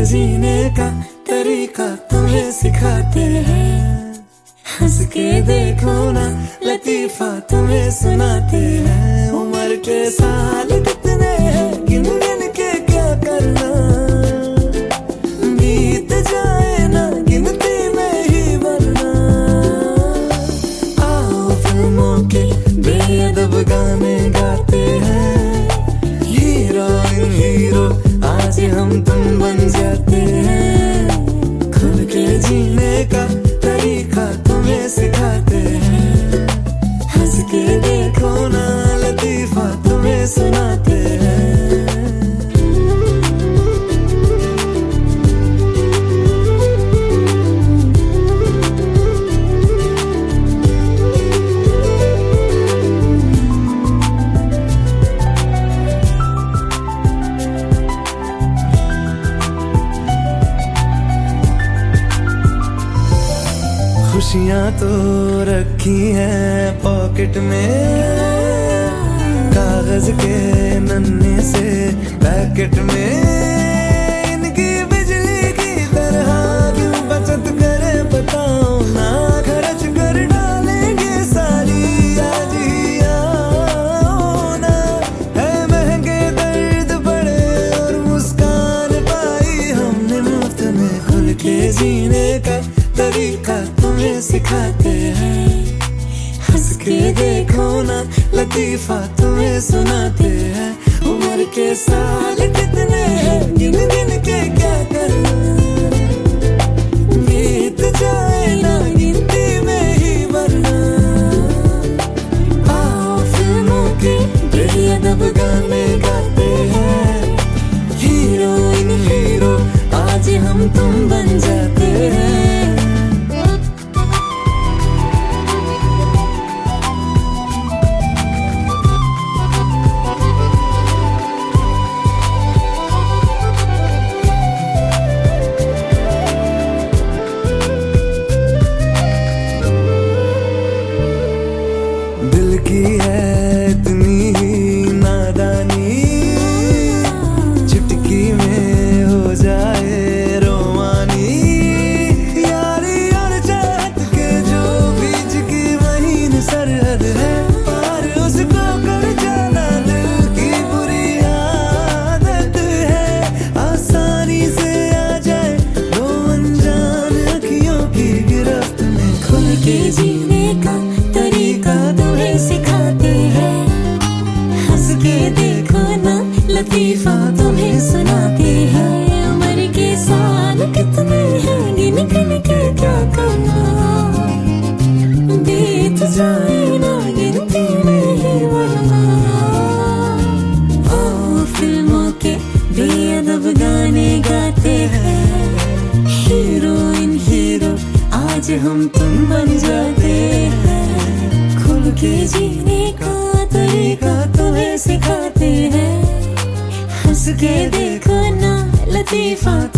जीने का तरीका तुम्हें सिखाते हैं। हंस के देखो ना लतीफा तुम्हें सुनाते हैं। उम्र के साल कितने हैं गिन गिन के क्या करना, बीत जाए ना गिनती में ही मरना। आओ फिल्मों के बेअदब गाने गाते हैं, हीरोइन हीरो आज हम तुम बन जाते हैं। खुल के जीने का तरीका तुम्हें सिखाते हैं। हंस के देखो ना लतीफा तुम्हें सुनाते हैं। खुशियाँ तो रखी हैं पॉकेट में, कागज के नन्हे से पैकेट में। इनकी बिजली की तरह क्यों बचत करे बताओ ना, खर्च कर डालेंगे सारी आज ही आओ ना। है महंगे दर्द बड़े और मुस्कान पाई हमने मुफ्त में। खुल के जीने का तरीका तुम्हें सिखाते हैं। हंस के देखो ना लतीफा तुम्हें सुनाते हैं। उम्र के साल कितने हैं गिन गिन के क्या करना, बीत जाए ना गिनती में ही मरना। आओ फिल्मों के बेअदब गाने गाते हैं, हीरोइन हीरो आज हम तुम बन जाते हैं। दिल की है इतनी ही नादानी, चुटकी में हो जाए रोमानी। यारी और चाहत के जो बीच की महीन सरहद है, पार उसको कर जाना दिल की बुरी आदत है। आसानी से आ जाए दो अनजान अखियों की गिरफ्त में। खुल के जीने का तरीका तुम्हें सिखाते हैं। हंस के देखो ना लतीफा तुम्हें सुनाते हैं। उम्र के साल कितने हैं गिन गिन के क्या करना, बीत जाए ना गिनती में ही मरना। आओ फिल्मों के बेअदब गाने गाते हैं, हीरोइन हीरो आज हम तुम बन जाते हैं। खुल के जीने का तरीका तुम्हें सिखाते हैं। हंस के देखो ना लतीफा